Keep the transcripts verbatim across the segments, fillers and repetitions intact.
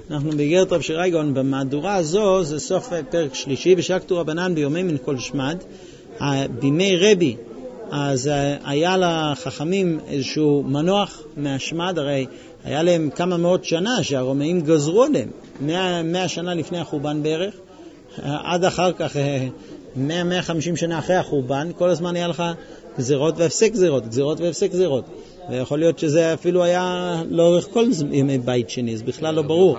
אנחנו באיגרת רב שרייגון, במהדורה הזו, זה סוף פרק שלישי, ושקטו רבנן ביומי מן כל שמד, בימי רבי, אז היה לחכמים איזשהו מנוח מהשמד, הרי היה להם כמה מאות שנה שהרומאים גזרו עליהם, מאה, מאה שנה לפני החורבן בערך, עד אחר כך, מאה, מאה וחמישים שנה אחרי החורבן, כל הזמן היה לך גזירות והפסק גזירות, גזירות והפסק גזירות. ויכול להיות שזה אפילו היה לאורך כל ימי בית שני, זה בכלל לא ברור.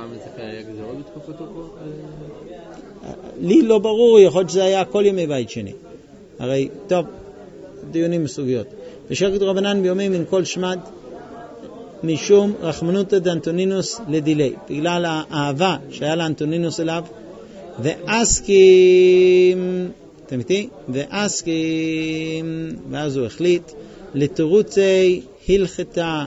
לי לא ברור, יכול להיות שזה היה כל ימי בית שני. הרי, טוב, דיונים מסוגיות. ושקט רבנן ביומי מן כל שמד, משום רחמנותא דאנטונינוס לדילי, בגלל האהבה שהיה לאנטונינוס אליו, ואסקים, אתם איתי? ואסקים, ואז הוא החליט, לתירוצי הלכתה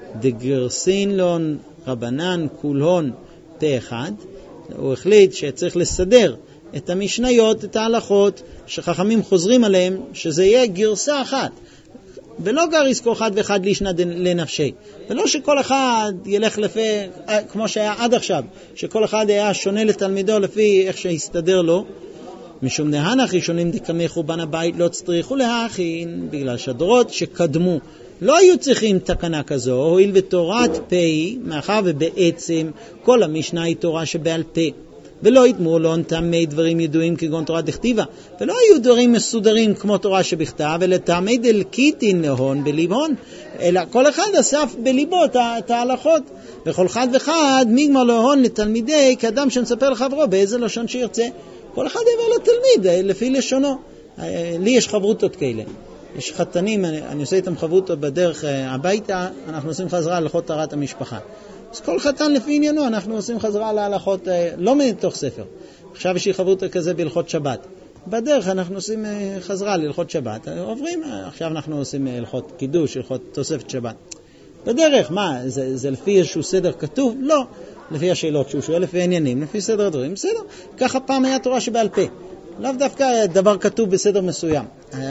דגרסינלון רבנן כולהון פה אחד, הוא החליט שצריך לסדר את המשניות, את ההלכות שחכמים חוזרים עליהם, שזה יהיה גרסה אחת, ולא גריס כל אחד ואחד לישנא לנפשי, ולא שכל אחד ילך לפי, כמו שהיה עד עכשיו, שכל אחד היה שונה לתלמידו לפי איך שהסתדר לו, משום נהנך ראשונים דקמי חורבן הבית לא צריכו להכין, בגלל שהדורות שקדמו לא היו צריכים תקנה כזו, הואיל ותורת פי, מאחר ובעצם כל המשנה היא תורה שבעל פה, ולא יתמו לא נטעמי דברים ידועים כגון תורה דכתיבה, ולא היו דברים מסודרים כמו תורה שבכתב, אלא טעמי דלקיטין נהון בליבון, אלא כל אחד אסף בליבו את ההלכות, וכל אחד ואחד מיגמר להון לתלמידי כאדם שמספר לחברו באיזה לשון שירצה, כל אחד יעבר לתלמיד לפי לשונו. לי יש חברותות כאלה, יש חתנים, אני, אני עושה איתם חברותות בדרך הביתה, אנחנו עושים חזרה על הלכות טהרת המשפחה. אז כל חתן לפי עניינו, אנחנו עושים חזרה להלכות, לא מתוך ספר. עכשיו יש לי חברותות כזה בהלכות שבת. בדרך אנחנו עושים חזרה להלכות שבת, עוברים, עכשיו אנחנו עושים הלכות קידוש, הלכות תוספת שבת. בדרך, מה, זה, זה לפי איזשהו סדר כתוב? לא. לפי השאלות שהוא שואל, לפי העניינים, לפי סדר הדברים, בסדר. ככה פעם היה תורה שבעל פה. לאו דווקא דבר כתוב בסדר מסוים.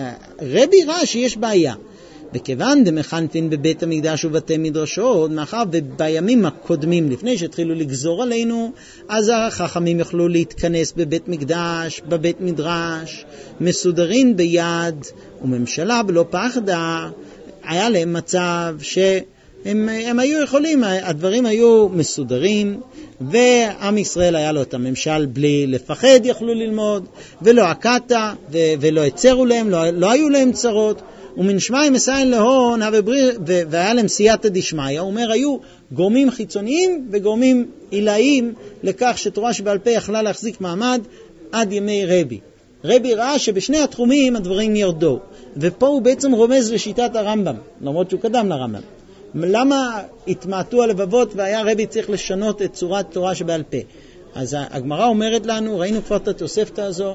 רבי ראה שיש בעיה. וכיוון דמחנפין בבית המקדש ובתי מדרשות, מאחר ובימים הקודמים, לפני שהתחילו לגזור עלינו, אז החכמים יכלו להתכנס בבית מקדש, בבית מדרש, מסודרים ביד, וממשלה בלא פחדה, היה להם מצב שהם הם היו יכולים, הדברים היו מסודרים, ועם ישראל היה לו את הממשל בלי לפחד, יכלו ללמוד, ולא הקטע, ולא הצרו להם, לא, לא היו להם צרות, ומן שמיים מסיין להון, והיה להם סייעתא דשמיא, הוא אומר, היו גורמים חיצוניים וגורמים עילאיים לכך שתורה שבעל פה יכלה להחזיק מעמד עד ימי רבי. רבי ראה שבשני התחומים הדברים ירדו, ופה הוא בעצם רומז לשיטת הרמב"ם, למרות שהוא קדם לרמב"ם. למה התמעטו הלבבות והיה רבי צריך לשנות את צורת תורה שבעל פה? אז הגמרא אומרת לנו, ראינו כבר את התוספתא הזו,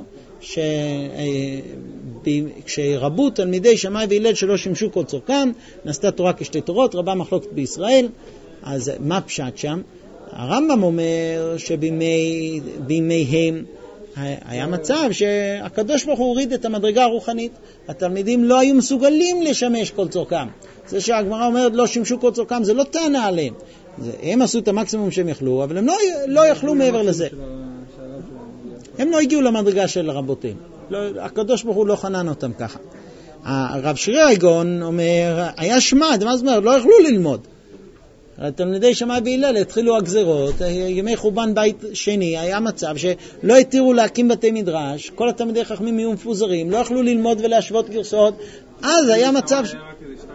שכשרבו תלמידי שמאי והלל שלא שימשו כל צורכם, נעשתה תורה כשתי תורות, רבה מחלוקת בישראל. אז מה פשט שם? הרמב"ם אומר שבימיהם היה מצב שהקדוש ברוך הוא הוריד את המדרגה הרוחנית, התלמידים לא היו מסוגלים לשמש כל צורכם. זה שהגמרא אומרת לא שימשו כל צורכם, זה לא טענה עליהם, הם עשו את המקסימום שהם יכלו, אבל הם לא, לא יכלו מעבר לזה. הם לא הגיעו למדרגה של רבותיהם, לא, הקדוש ברוך הוא לא חנן אותם ככה. הרב שרייגון אומר, היה שמד, מה זאת אומרת? לא יכלו ללמוד. התלמידי שמאי והלל התחילו הגזרות, ימי חורבן בית שני, היה מצב שלא התירו להקים בתי מדרש, כל התלמידי חכמים יהיו מפוזרים, לא יכלו ללמוד ולהשוות גרסאות, אז היה מצב... ש...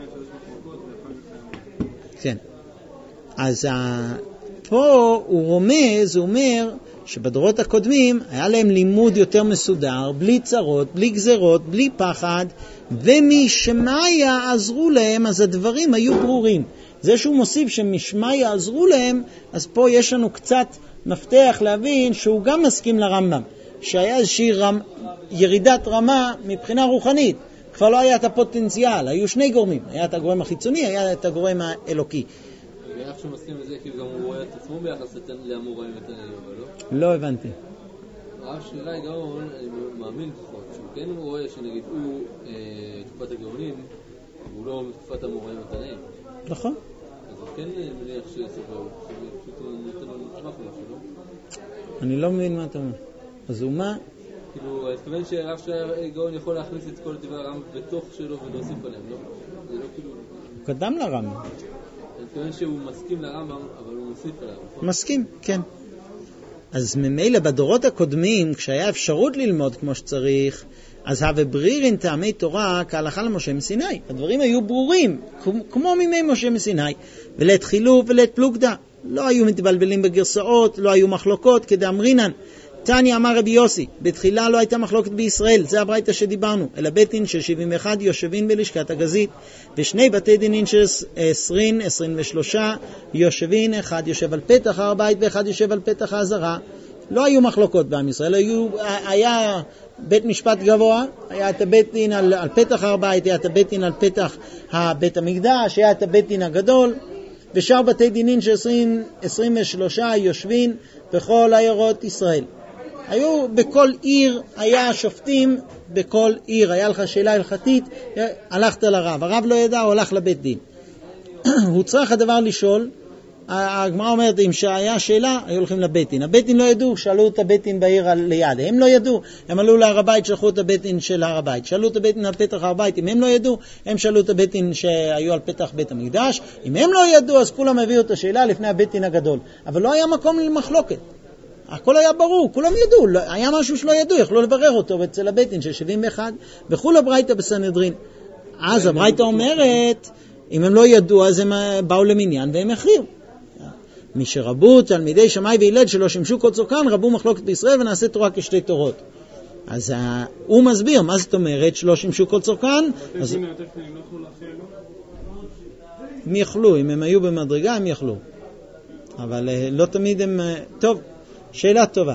כן. אז פה הוא רומז, הוא אומר שבדורות הקודמים היה להם לימוד יותר מסודר, בלי צרות, בלי גזרות, בלי פחד, ומשמאיה עזרו להם, אז הדברים היו ברורים. זה שהוא מוסיף שמשמאיה יעזרו להם, אז פה יש לנו קצת מפתח להבין שהוא גם מסכים לרמב"ם, שהיה איזושהי רמ... ירידת רמה מבחינה רוחנית, כבר לא היה את הפוטנציאל, היו שני גורמים, היה את הגורם החיצוני, היה את הגורם האלוקי. ואיך שהוא מסכים לזה, כי גם הוא רואה את עצמו ביחס לאמוראים ותנאים, אבל לא? לא הבנתי. הרב שלי גאון, אני מאמין לפחות, שהוא כן רואה שנגיד הוא תקופת הגאונים, הוא לא תקופת אמוראים ותנאים. נכון. אז הוא כן מניח שסופר, פשוט הוא נותן לו נשמח לו, שלא? אני לא מבין מה אתה אומר. אז הוא מה? כאילו, אני מתכוון שרב שהגאון יכול להכניס את כל דברי הרמב"ם בתוך שלו ולהוסיף עליהם, לא? זה לא כאילו... הוא קדם לרמב"ם. אני מתכוון שהוא מסכים לרמב"ם, אבל הוא מוסיף עליו. מסכים, כן. אז ממילא בדורות הקודמים, כשהיה אפשרות ללמוד כמו שצריך, אז הווה ברירין טעמי תורה כהלכה למשה מסיני. הדברים היו ברורים, כמו מימי משה מסיני. ולית חילוף ולית פלוגתא. לא היו מתבלבלים בגרסאות, לא היו מחלוקות, כדאמרינן. תניא אמר רבי יוסי, בתחילה לא הייתה מחלוקת בישראל, זה הברייתא שדיברנו, אלא בית דין של שבעים ואחד יושבים בלשכת הגזית, ושני בתי דינין של עשרים, עשרים ושלושה יושבים, אחד יושב על פתח הר הבית ואחד יושב על פתח העזרה. לא היו מחלוקות בעם ישראל, היו, היה בית משפט גבוה, היה את הבית דין על, על פתח הר הבית, היה את הבית דין על פתח בית המקדש, היה את הבית דין הגדול, ושאר בתי דינין של עשרים, עשרים ושלושה יושבים בכל עיירות ישראל. היו בכל עיר, היה שופטים בכל עיר, היה לך שאלה הלכתית, הלכת לרב, הרב לא ידע, הוא הלך לבית דין. הוא צריך הדבר לשאול, הגמרא אומרת, אם שהיה שאלה, היו הולכים לבית דין. הבית דין לא ידעו, שאלו את הבית דין בעיר ליד, הם לא ידעו, הם עלו להר הבית, שלחו את הבית דין של הר הבית, שאלו את הבית דין על פתח הר הבית, אם הם לא ידעו, הם שאלו את הבית דין שהיו על פתח בית המקדש, אם הם לא ידעו, אז כולם הביאו את השאלה לפני הבית דין הגדול, אבל לא היה מקום למחלוקת. הכל היה ברור, כולם ידעו, לא, היה משהו שלא ידעו, יכלו לברר אותו אצל הבית דין של שבעים ואחד, וכול הברייתא בסנהדרין. אז הברייתא אומרת, אם הם לא ידעו, אז הם באו למניין והם הכריעו. מי שרבו תלמידי שמאי והלל שלא שימשו כל צורכן, רבו מחלוקת בישראל ונעשה תורה כשתי תורות. אז הוא מסביר, מה זאת אומרת שלא שימשו כל צורכן? אז הם יכלו, אם הם היו במדרגה הם יכלו. אבל לא תמיד הם... טוב, שאלה טובה.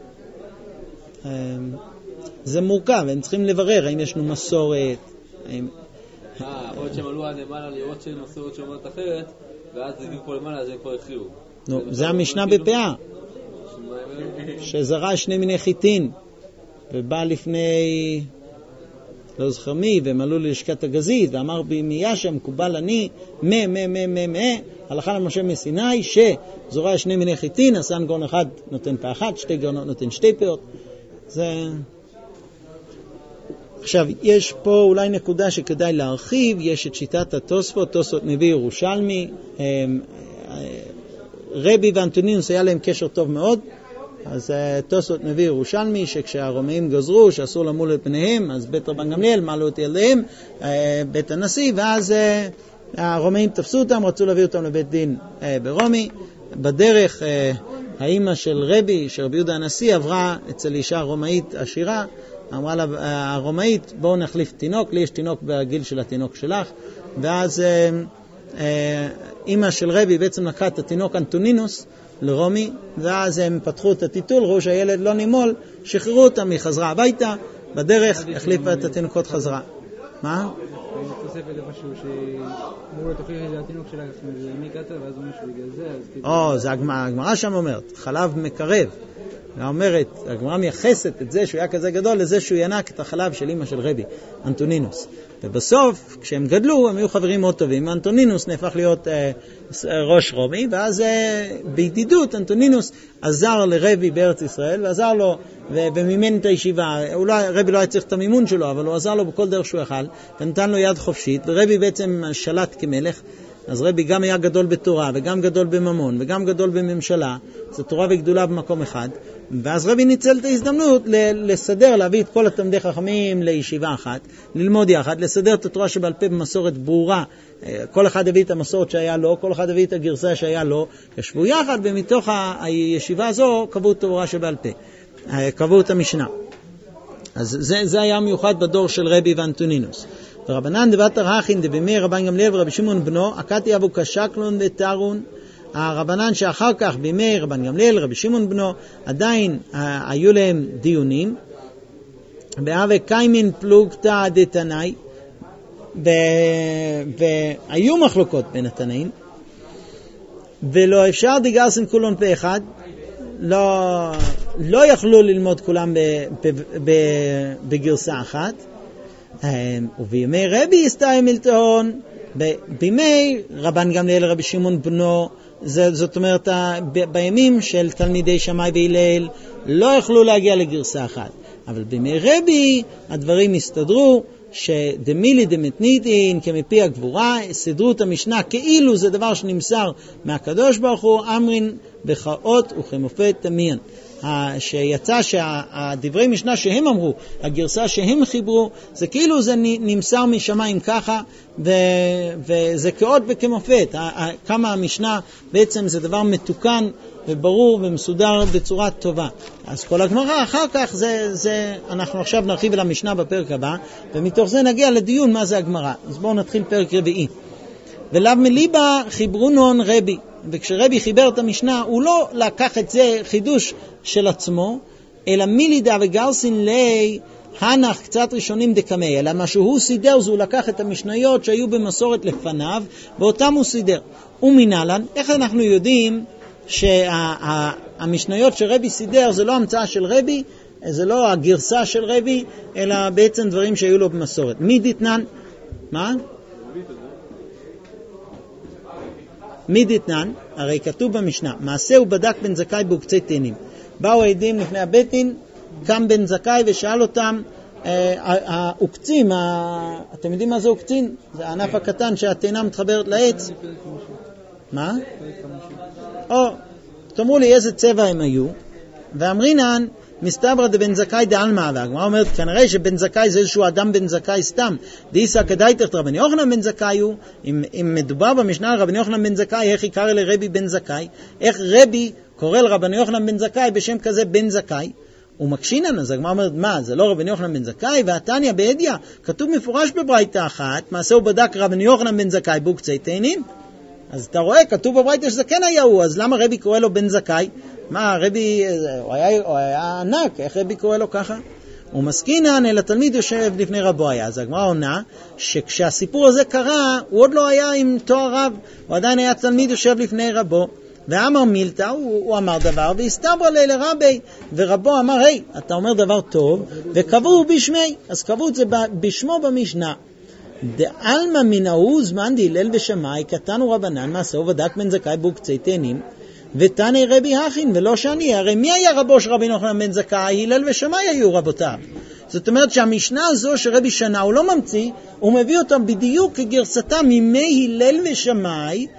זה מורכב, הם צריכים לברר האם יש לנו מסורת. אה, יכול להיות שהם עלו עד למעלה לראות שאין מסורת שאומרת אחרת, ואז הגיעו פה למעלה, אז הם כבר הכריעו. נו, זה המשנה בפאה. שזרע שני מיני חיטין, ובא לפני, לא זוכר מי, והם עלו ללשכת הגזית, ואמר בימיה שמקובל אני, מה, מה, מה, מה, מה, הלכה למשה מסיני, שזורע שני מיני חיטין, הסן גאון אחד נותן פה אחת, שתי גאונות נותן שתי פאות. זה... עכשיו, יש פה אולי נקודה שכדאי להרחיב, יש את שיטת התוספות, תוספות מביא ירושלמי, רבי ואנטונינוס היה להם קשר טוב מאוד, אז תוספות מביא ירושלמי, שכשהרומאים גזרו, שאסור למול את פניהם, אז בית רבן גמליאל מעלו את ילדיהם, בית הנשיא, ואז הרומאים תפסו אותם, רצו להביא אותם לבית דין ברומי. בדרך, האמא של רבי, של רבי יהודה הנשיא, עברה אצל אישה רומאית עשירה, אמרה לה, הרומאית, בואו נחליף תינוק, לי יש תינוק בגיל של התינוק שלך, ואז אמא של רבי בעצם לקחה את התינוק אנטונינוס לרומי, ואז הם פתחו את הטיטול, ראו שהילד לא נימול, שחררו אותם, היא חזרה הביתה, בדרך החליפה את התינוקות חזרה. מה? היא תוספת למשהו שאמרו לתוכיח את התינוק שלך, מי כתב, ואז הוא משהו בגלל זה. או, זה הגמרא שם אומרת, חלב מקרב. היא אומרת, הגמרא מייחסת את זה שהוא היה כזה גדול לזה שהוא ינק את החלב של אמא של רבי, אנטונינוס. ובסוף, כשהם גדלו, הם היו חברים מאוד טובים. אנטונינוס נהפך להיות אה, ראש רומי, ואז אה, בידידות אנטונינוס עזר לרבי בארץ ישראל, ועזר לו ו- ומימן את הישיבה. לא, רבי לא היה צריך את המימון שלו, אבל הוא עזר לו בכל דרך שהוא יכל, ונתן לו יד חופשית, ורבי בעצם שלט כמלך. אז רבי גם היה גדול בתורה, וגם גדול בממון, וגם גדול בממשלה, זה תורה וגדולה במקום אחד, ואז רבי ניצל את ההזדמנות לסדר, להביא את כל התלמידי חכמים לישיבה אחת, ללמוד יחד, לסדר את התורה שבעל פה במסורת ברורה, כל אחד הביא את המסורת שהיה לו, כל אחד הביא את הגרסה שהיה לו, ישבו יחד, ומתוך הישיבה הזו קבעו תורה שבעל פה, קבעו את המשנה. אז זה, זה היה מיוחד בדור של רבי ואנטונינוס. ורבנן דבתר הכין דבימי רבן גמליאל ורבי שמעון בנו, עקתי אבו קשקלון ותרון. הרבנן שאחר כך בימי רבן גמליאל רבי שמעון בנו עדיין היו להם דיונים, והווה קיימין פלוגתא דתנאי, והיו מחלוקות בין התנאים, ולא אפשר דגרסן כולון פה אחד, לא, לא יכלו ללמוד כולם בגרסה אחת. ובימי רבי הסתיים מלטהון, בימי רבן גמליאל רבי שמעון בנו זה, זאת אומרת, ב, בימים של תלמידי שמאי והלל לא יכלו להגיע לגרסה אחת. אבל בימי רבי הדברים הסתדרו, שדמילי דמתניתין כמפי הגבורה, סדרו את המשנה כאילו זה דבר שנמסר מהקדוש ברוך הוא, אמרין בחאות וכמופת תמיין. שיצא שהדברי משנה שהם אמרו, הגרסה שהם חיברו, זה כאילו זה נמסר משמיים ככה, וזה כאות וכמופת. כמה המשנה בעצם זה דבר מתוקן וברור ומסודר בצורה טובה. אז כל הגמרא אחר כך, זה, זה, אנחנו עכשיו נרחיב על המשנה בפרק הבא, ומתוך זה נגיע לדיון מה זה הגמרא. אז בואו נתחיל פרק רביעי. ולאו מליבה חיברונון רבי. וכשרבי חיבר את המשנה, הוא לא לקח את זה חידוש של עצמו, אלא מילידה וגרסין לי הנח קצת ראשונים דקמי, אלא מה שהוא סידר זה הוא לקח את המשניות שהיו במסורת לפניו, ואותם הוא סידר. ומנהלן, איך אנחנו יודעים שהמשניות שרבי סידר זה לא המצאה של רבי, זה לא הגרסה של רבי, אלא בעצם דברים שהיו לו במסורת. מי דתנן? מה? מי דתנן? הרי כתוב במשנה, מעשה הוא בדק בן זכאי בעוקצי תאנים. באו העדים לפני הבית דין, קם בן זכאי ושאל אותם, העוקצים, אתם יודעים מה זה עוקצין? זה הענף הקטן שהתאנה מתחברת לעץ. מה? או, תאמרו לי איזה צבע הם היו, ואמרינן, מסתברא דבן זכאי דעלמא, והגמרא אומרת כנראה שבן זכאי זה איזשהו אדם בן זכאי סתם. דאיסא כדאיתך רבני יוחנן בן זכאי הוא, אם, אם מדובר במשנה על רבני יוחנן בן זכאי, איך יקרא לרבי בן זכאי? איך רבי קורא לרבני יוחנן בן זכאי בשם כזה בן זכאי? הוא מקשינן, אז הגמרא אומרת, מה, זה לא רבני יוחנן בן זכאי? והתניא בהדיא, כתוב מפורש בברייתא אחת, מעשה הוא בדק רבני יוחנן בן זכאי בעוקצי תאנים. אז אתה רואה, כתוב בברייתא שזה כן היה הוא, אז למה רבי קורא לו בן זכאי? מה, רבי, הוא היה, הוא היה ענק, איך רבי קורא לו ככה? הוא מסכינן, אלא תלמיד יושב לפני רבו היה. אז הגמרא עונה, שכשהסיפור הזה קרה, הוא עוד לא היה עם תואר רב, הוא עדיין היה תלמיד יושב לפני רבו. ואמר מילתא, הוא, הוא אמר דבר, והסתברא ליה לרבי, ורבו אמר, היי, אתה אומר דבר טוב, וקבעו בשמי, אז קבעו את זה בשמו במשנה. דעלמא מנהו זמן דהלל ושמאי, קטנו רבנן, מעשה ובדק בן זכאי בעוקצי תאנים, ותני רבי הכין ולא שאני. הרי מי היה רבו של רבי יוחנן בן זכאי? הלל ושמאי היו רבותיו. זאת אומרת שהמשנה הזו שרבי שנה הוא לא ממציא, הוא מביא אותם בדיוק כגרסתם מימי הלל ושמאי,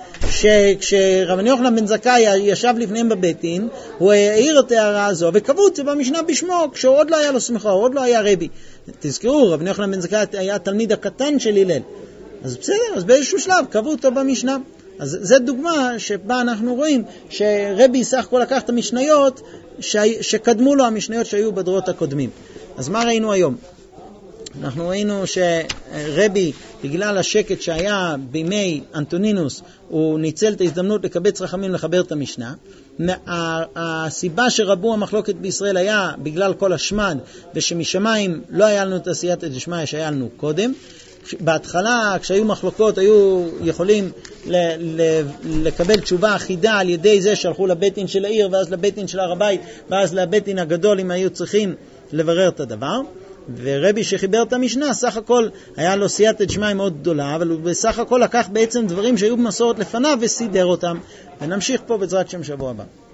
שכשרבי יוחנן בן זכאי ישב לפניהם בבית דין, הוא העיר את ההערה הזו וקבעו את זה במשנה בשמו, כשהוא עוד לא היה לו סמכות, עוד לא היה רבי. תזכרו, רבי יוחנן בן זכאי היה התלמיד הקטן של הלל. אז בסדר, אז באיזשהו שלב קבעו אותו במשנה. אז זו דוגמה שבה אנחנו רואים שרבי סך הכל לקח את המשניות ש... שקדמו לו המשניות שהיו בדורות הקודמים. אז מה ראינו היום? אנחנו ראינו שרבי, בגלל השקט שהיה בימי אנטונינוס, הוא ניצל את ההזדמנות לקבץ רחמים לחבר את המשנה. הסיבה שרבו המחלוקת בישראל היה בגלל כל השמד, ושמשמיים לא היה לנו את הסייעתא דשמיא שהיה לנו קודם. בהתחלה, כשהיו מחלוקות, היו יכולים ל- ל- לקבל תשובה אחידה על ידי זה שהלכו לבית דין של העיר, ואז לבית דין של הר הבית, ואז לבית דין הגדול, אם היו צריכים לברר את הדבר. ורבי שחיבר את המשנה, סך הכל היה לו סייעתא דשמיא מאוד גדולה, אבל הוא בסך הכל לקח בעצם דברים שהיו במסורת לפניו וסידר אותם. ונמשיך פה בעזרת שם שבוע הבא.